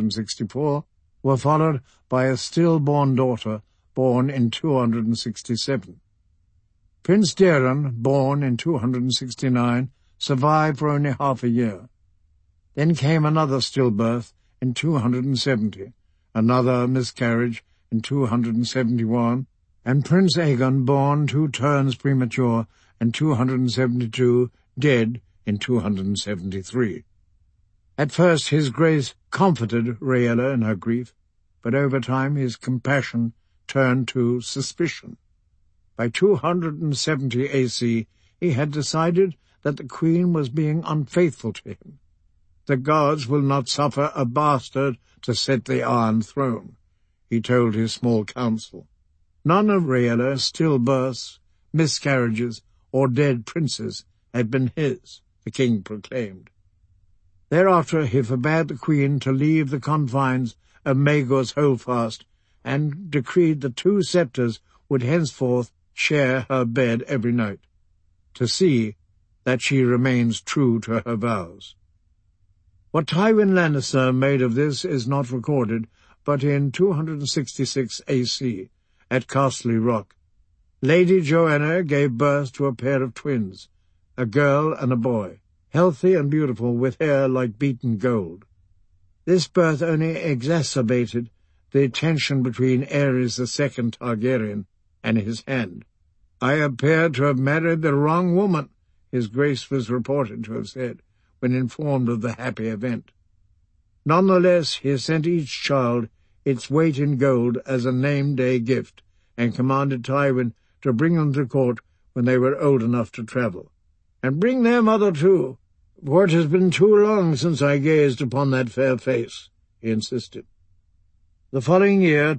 264 were followed by a stillborn daughter born in 267. Prince Daeron, born in 269, survived for only half a year. Then came another stillbirth in 270, another miscarriage in 271, and Prince Aegon, born 2 turns premature in 272, dead in 273. At first his grace comforted Rhaella in her grief, but over time his compassion turned to suspicion. By 270 AC, he had decided that the queen was being unfaithful to him. The gods will not suffer a bastard to set the Iron Throne, he told his small council. None of Rhaella's stillbirths, miscarriages, or dead princes had been his, the king proclaimed. Thereafter he forbade the queen to leave the confines of Maegor's holdfast, and decreed the 2 sceptres would henceforth share her bed every night, to see that she remains true to her vows. What Tywin Lannister made of this is not recorded, but in 266 AC, at Casterly Rock, Lady Joanna gave birth to a pair of twins, a girl and a boy, healthy and beautiful, with hair like beaten gold. This birth only exacerbated the tension between Aerys II Targaryen and his hand. "I appear to have married the wrong woman," his grace was reported to have said, when informed of the happy event. Nonetheless, he sent each child its weight in gold as a name-day gift, and commanded Tywin to bring them to court when they were old enough to travel. "And bring their mother too, for it has been too long since I gazed upon that fair face," he insisted. The following year,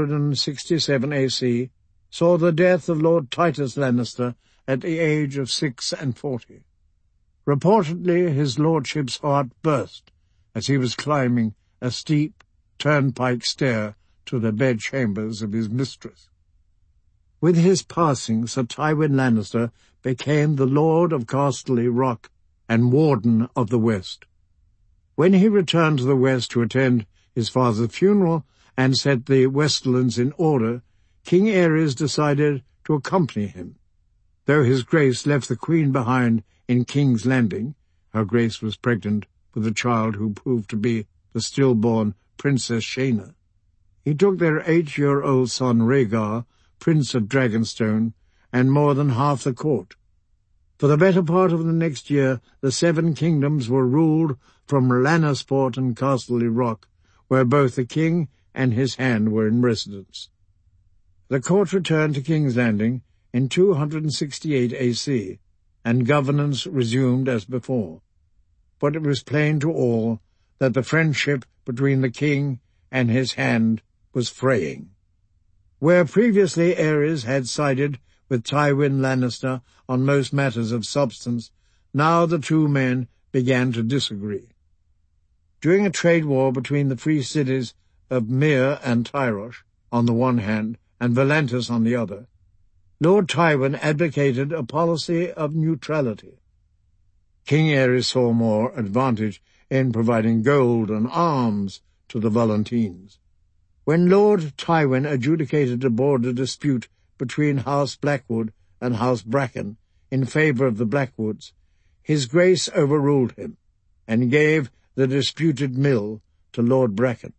267 AC, saw the death of Lord Titus Lannister at the age of 46. Reportedly, his lordship's heart burst as he was climbing a steep turnpike stair to the bedchambers of his mistress. With his passing, Sir Tywin Lannister became the Lord of Casterly Rock and Warden of the West. When he returned to the West to attend his father's funeral and set the Westerlands in order, King Aerys decided to accompany him. Though his Grace left the Queen behind in King's Landing, her Grace was pregnant with a child who proved to be the stillborn Princess Shaena. He took their 8-year-old son Rhaegar, Prince of Dragonstone, and more than half the court. For the better part of the next year, the 7 kingdoms were ruled from Lannisport and Casterly Rock, where both the king and his hand were in residence. The court returned to King's Landing in 268 AC, and governance resumed as before. But it was plain to all that the friendship between the king and his hand was fraying. Where previously Aerys had sided with Tywin Lannister on most matters of substance, now the two men began to disagree. During a trade war between the free cities of Myr and Tyrosh on the one hand, and Volantis on the other, Lord Tywin advocated a policy of neutrality. King Aerys saw more advantage in providing gold and arms to the Volantines. When Lord Tywin adjudicated a border dispute between House Blackwood and House Bracken in favour of the Blackwoods, his Grace overruled him, and gave the disputed mill to Lord Bracken.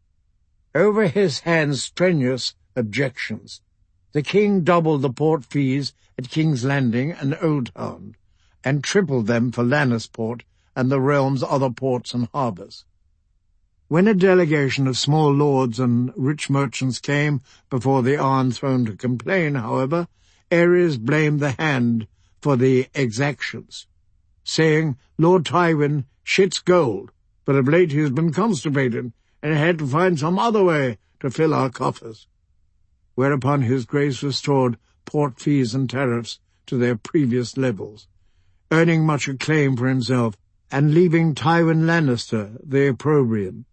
Over his hand's strenuous objections, the king doubled the port fees at King's Landing and Oldtown, and tripled them for Lannisport and the realm's other ports and harbours. When a delegation of small lords and rich merchants came before the Iron Throne to complain, however, Aerys blamed the hand for the exactions, saying, "Lord Tywin shits gold, but of late he has been constipated, and had to find some other way to fill our coffers." Whereupon his Grace restored port fees and tariffs to their previous levels, earning much acclaim for himself, and leaving Tywin Lannister the opprobrium.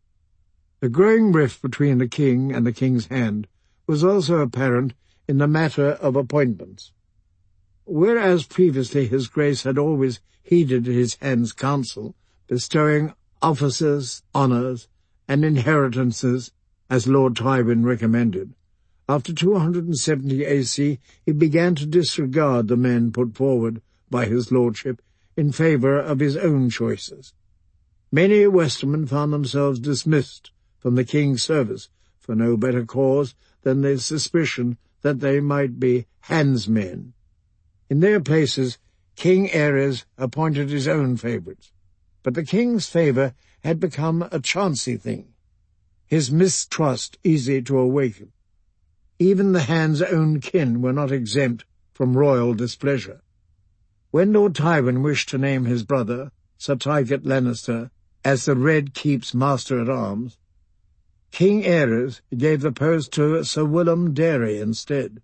The growing rift between the king and the king's hand was also apparent in the matter of appointments. Whereas previously his Grace had always heeded his hand's counsel, bestowing offices, honours, and inheritances as Lord Tywin recommended, after 270 AC he began to disregard the men put forward by his lordship in favour of his own choices. Many Westermen found themselves dismissed from the king's service for no better cause than the suspicion that they might be handsmen. In their places, King Aerys appointed his own favourites, but the king's favour had become a chancy thing, his mistrust easy to awaken. Even the hand's own kin were not exempt from royal displeasure. When Lord Tywin wished to name his brother, Sir Tygert Lannister, as the Red Keep's master-at-arms, King Aerys gave the post to Sir Willem Darry instead.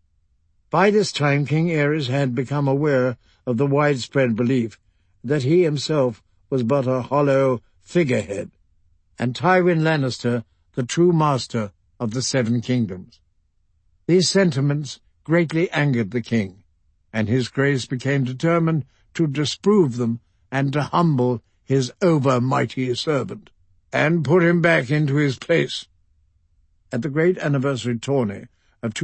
By this time King Aerys had become aware of the widespread belief that he himself was but a hollow figurehead, and Tywin Lannister the true master of the 7 kingdoms. These sentiments greatly angered the king, and his Grace became determined to disprove them and to humble his over-mighty servant, and put him back into his place. At the great anniversary tourney of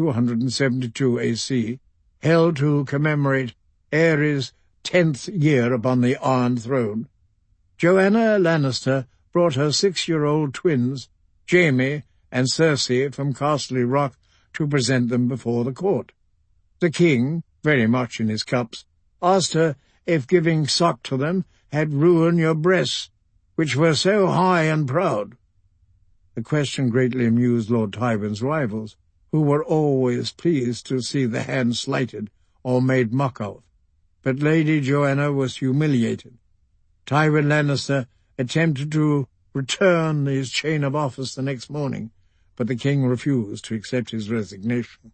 272 AC, held to commemorate Aerys' 10th year upon the Iron Throne, Joanna Lannister brought her 6-year-old twins, Jaime and Cersei, from Casterly Rock to present them before the court. The king, very much in his cups, asked her if giving suck to them had ruined your breasts, which were so high and proud. The question greatly amused Lord Tywin's rivals, who were always pleased to see the hand slighted or made mock of. But Lady Joanna was humiliated. Tywin Lannister attempted to return his chain of office the next morning, but the king refused to accept his resignation.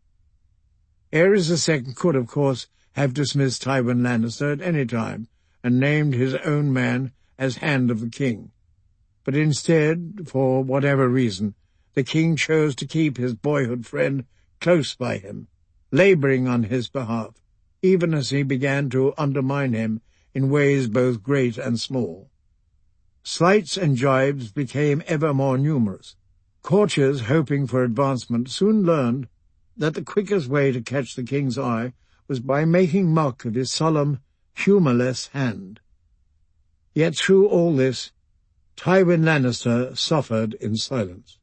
Aerys II could, of course, have dismissed Tywin Lannister at any time and named his own man as Hand of the King. But instead, for whatever reason, the king chose to keep his boyhood friend close by him, labouring on his behalf, even as he began to undermine him in ways both great and small. Slights and jibes became ever more numerous. Courtiers, hoping for advancement, soon learned that the quickest way to catch the king's eye was by making mock of his solemn, humourless hand. Yet through all this, Tywin Lannister suffered in silence.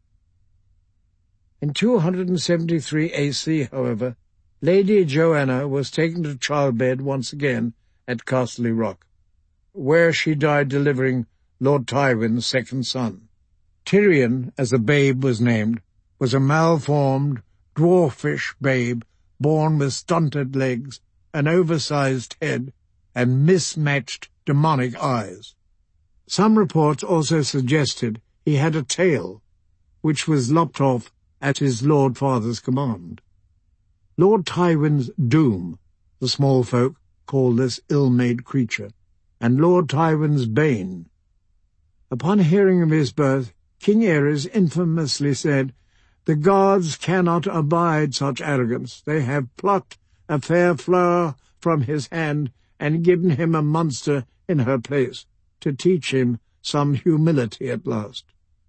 In 273 AC, however, Lady Joanna was taken to childbed once again at Casterly Rock, where she died delivering Lord Tywin's second son. Tyrion, as the babe was named, was a malformed, dwarfish babe born with stunted legs, an oversized head, and mismatched demonic eyes. Some reports also suggested he had a tail, which was lopped off at his Lord Father's command. Lord Tywin's doom, the small folk called this ill-made creature, and Lord Tywin's bane. Upon hearing of his birth, King Aerys infamously said, "The gods cannot abide such arrogance. They have plucked a fair flower from his hand and given him a monster in her place, to teach him some humility at last."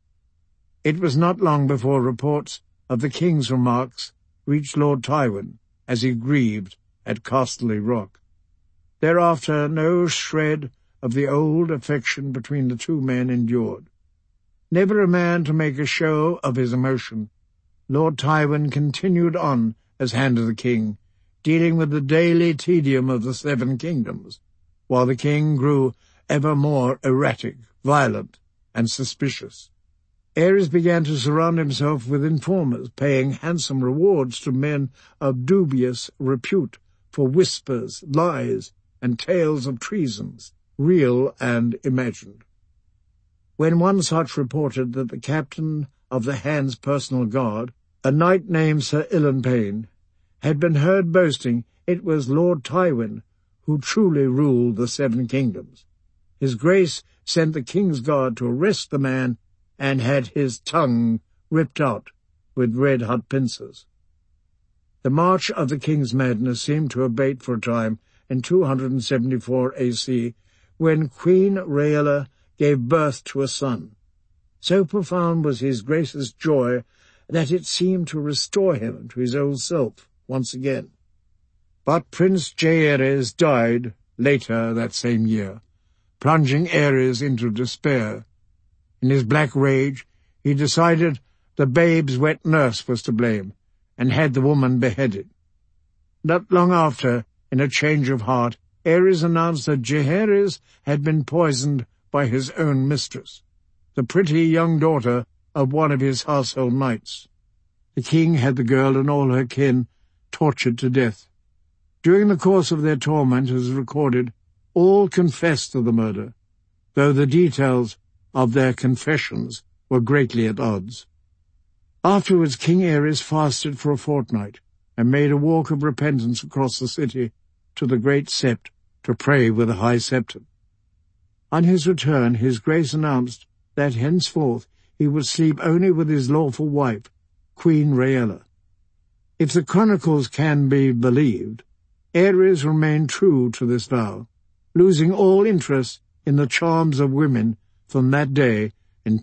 It was not long before reports of the king's remarks reached Lord Tywin as he grieved at Casterly Rock. Thereafter no shred of the old affection between the two men endured. Never a man to make a show of his emotion, Lord Tywin continued on as Hand of the King, dealing with the daily tedium of the Seven Kingdoms, while the king grew ever more erratic, violent, and suspicious. Aerys began to surround himself with informers, paying handsome rewards to men of dubious repute for whispers, lies, and tales of treasons, real and imagined. When one such reported that the captain of the Hand's personal guard, a knight named Sir Ilyn Payne, had been heard boasting it was Lord Tywin who truly ruled the Seven Kingdoms, His Grace sent the king's guard to arrest the man and had his tongue ripped out with red-hot pincers. The march of the king's madness seemed to abate for a time in 274 AC, when Queen Rhaella gave birth to a son. So profound was his Grace's joy that it seemed to restore him to his old self once again. But Prince Jaehaerys died later that same year, plunging Aerys into despair. In his black rage, he decided the babe's wet nurse was to blame, and had the woman beheaded. Not long after, in a change of heart, Aerys announced that Jaehaerys had been poisoned by his own mistress, the pretty young daughter of one of his household knights. The king had the girl and all her kin tortured to death. During the course of their torment, as recorded, all confessed to the murder, though the details of their confessions were greatly at odds. Afterwards King Aerys fasted for a fortnight, and made a walk of repentance across the city to the Great Sept to pray with the High Septon. On his return, his Grace announced that henceforth he would sleep only with his lawful wife, Queen Rhaella. If the chronicles can be believed, Aerys remained true to this vow, losing all interest in the charms of women from that day in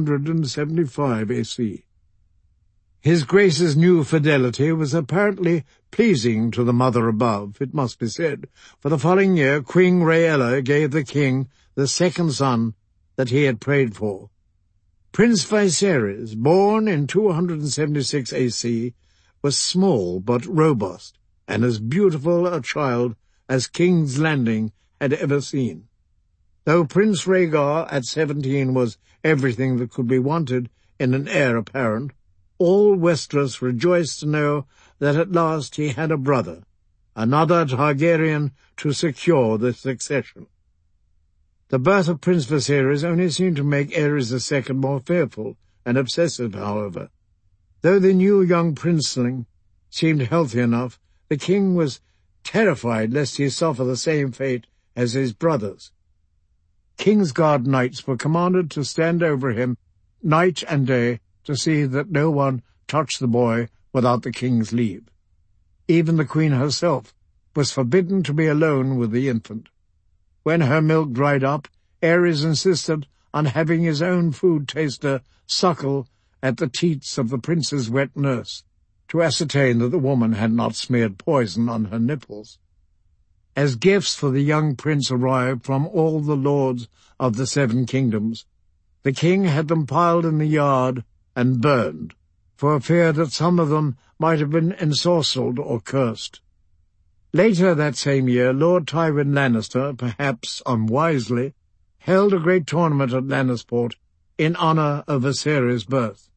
275 AC. His Grace's new fidelity was apparently pleasing to the Mother above, it must be said, for the following year Queen Rhaella gave the king the second son that he had prayed for. Prince Viserys, born in 276 AC, was small but robust, and as beautiful a child as King's Landing had ever seen. Though Prince Rhaegar at 17 was everything that could be wanted in an heir apparent, all Westeros rejoiced to know that at last he had a brother, another Targaryen to secure the succession. The birth of Prince Viserys only seemed to make Aerys II more fearful and obsessive, however. Though the new young princeling seemed healthy enough, the king was terrified lest he suffer the same fate as his brothers. Kingsguard knights were commanded to stand over him night and day to see that no one touched the boy without the king's leave. Even the queen herself was forbidden to be alone with the infant. When her milk dried up, Ares insisted on having his own food taster suckle at the teats of the prince's wet nurse, to ascertain that the woman had not smeared poison on her nipples. As gifts for the young prince arrived from all the lords of the 7 kingdoms, the king had them piled in the yard and burned, for fear that some of them might have been ensorcelled or cursed. Later that same year, Lord Tywin Lannister, perhaps unwisely, held a great tournament at Lannisport in honour of Viserys' birth.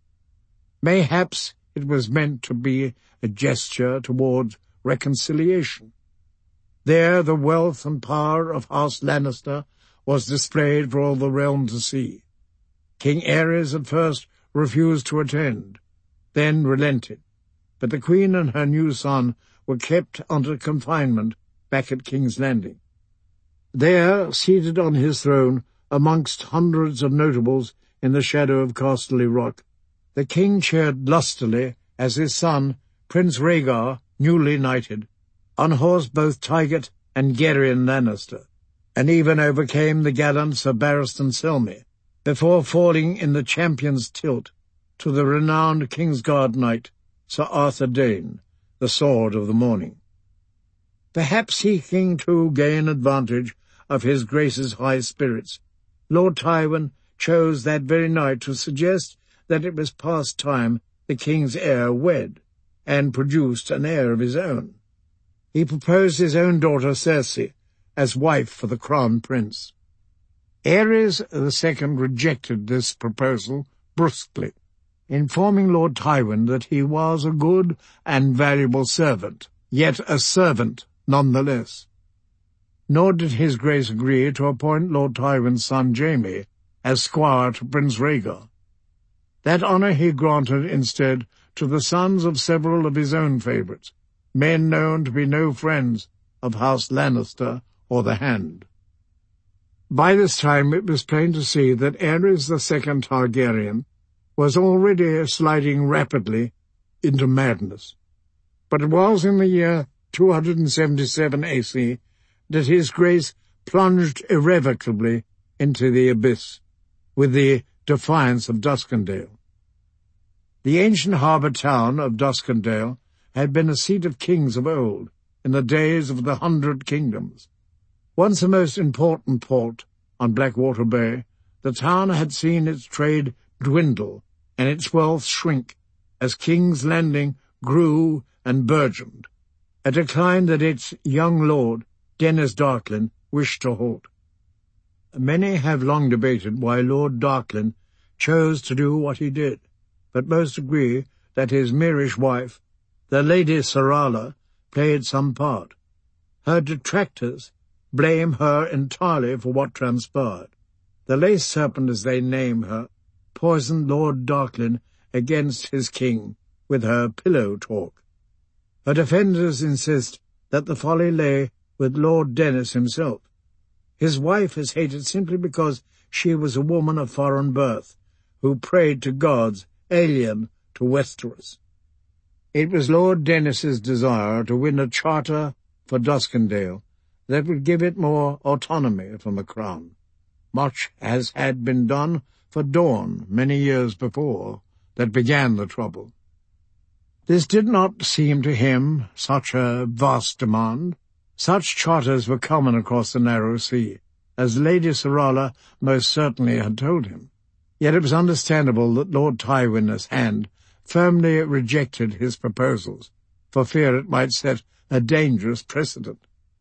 Mayhaps it was meant to be a gesture towards reconciliation. There the wealth and power of House Lannister was displayed for all the realm to see. King Aerys at first refused to attend, then relented, but the Queen and her new son were kept under confinement back at King's Landing. There, seated on his throne amongst hundreds of notables in the shadow of Casterly Rock, the king cheered lustily as his son, Prince Rhaegar, newly knighted, unhorsed both Tygert and Gerion Lannister, and even overcame the gallant Sir Barristan Selmy, before falling in the champion's tilt to the renowned Kingsguard knight, Sir Arthur Dayne, the Sword of the Morning. Perhaps seeking to gain advantage of his Grace's high spirits, Lord Tywin chose that very night to suggest that it was past time the king's heir wed, and produced an heir of his own. He proposed his own daughter Cersei as wife for the crown prince. Aerys II rejected this proposal brusquely, informing Lord Tywin that he was a good and valuable servant, yet a servant nonetheless. Nor did his Grace agree to appoint Lord Tywin's son Jaime as squire to Prince Rhaegar. That honour he granted instead to the sons of several of his own favourites, men known to be no friends of House Lannister or the Hand. By this time it was plain to see that Aerys II Targaryen was already sliding rapidly into madness. But it was in the year 277 AC that his Grace plunged irrevocably into the abyss, with the defiance of Duskendale. The ancient harbour town of Duskendale had been a seat of kings of old, in the days of the 100 Kingdoms. Once a most important port on Blackwater Bay, the town had seen its trade dwindle and its wealth shrink as King's Landing grew and burgeoned, a decline that its young lord, Denys Darklyn, wished to halt. Many have long debated why Lord Darklyn chose to do what he did, but most agree that his Myrish wife, the Lady Sarala, played some part. Her detractors blame her entirely for what transpired. The Lace Serpent, as they name her, poisoned Lord Darklyn against his king with her pillow talk. Her defenders insist that the folly lay with Lord Denys himself. His wife is hated simply because she was a woman of foreign birth, who prayed to gods alien to Westeros. It was Lord Denys's desire to win a charter for Duskendale that would give it more autonomy from the crown, much as had been done for Dorne many years before, that began the trouble. This did not seem to him such a vast demand. Such charters were common across the narrow sea, as Lady Sarala most certainly had told him. Yet it was understandable that Lord Tywin's Hand firmly rejected his proposals, for fear it might set a dangerous precedent.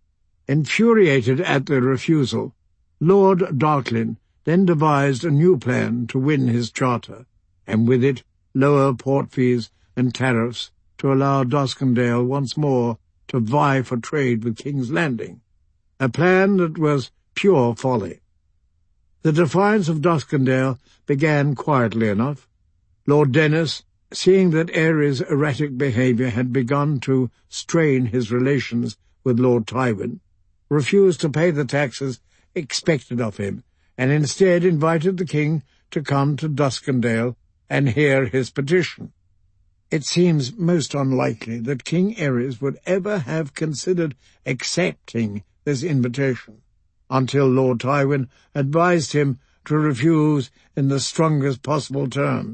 Infuriated at the refusal, Lord Darklyn then devised a new plan to win his charter, and with it lower port fees and tariffs to allow Duskendale once more to vie for trade with King's Landing, a plan that was pure folly. The defiance of Duskendale began quietly enough. Lord Denys, seeing that Aerys' erratic behaviour had begun to strain his relations with Lord Tywin, refused to pay the taxes expected of him, and instead invited the king to come to Duskendale and hear his petition. It seems most unlikely that King Ares would ever have considered accepting this invitation, until Lord Tywin advised him to refuse in the strongest possible terms.